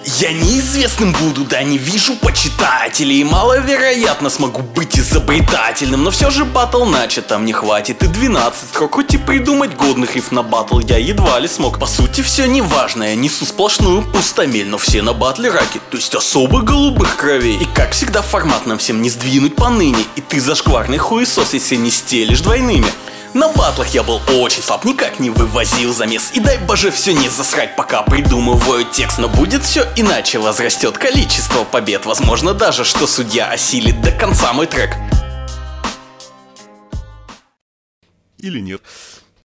Я неизвестным буду, да не вижу почитателей. И маловероятно смогу быть изобретательным. Но все же батл начато, мне хватит и 12 строк. Хоть и придумать годных риф на батл я едва ли смог. По сути все неважно, я несу сплошную пустомель. Но все на батле раки, то есть особо голубых кровей. И как всегда формат нам всем не сдвинуть поныне. И ты зашкварный хуесос, если не стелишь двойными. На батлах я был очень слаб, никак не вывозил замес. И дай боже все не засрать, пока придумываю текст. Но будет все иначе, возрастет количество побед. Возможно даже, что судья осилит до конца мой трек. Или нет.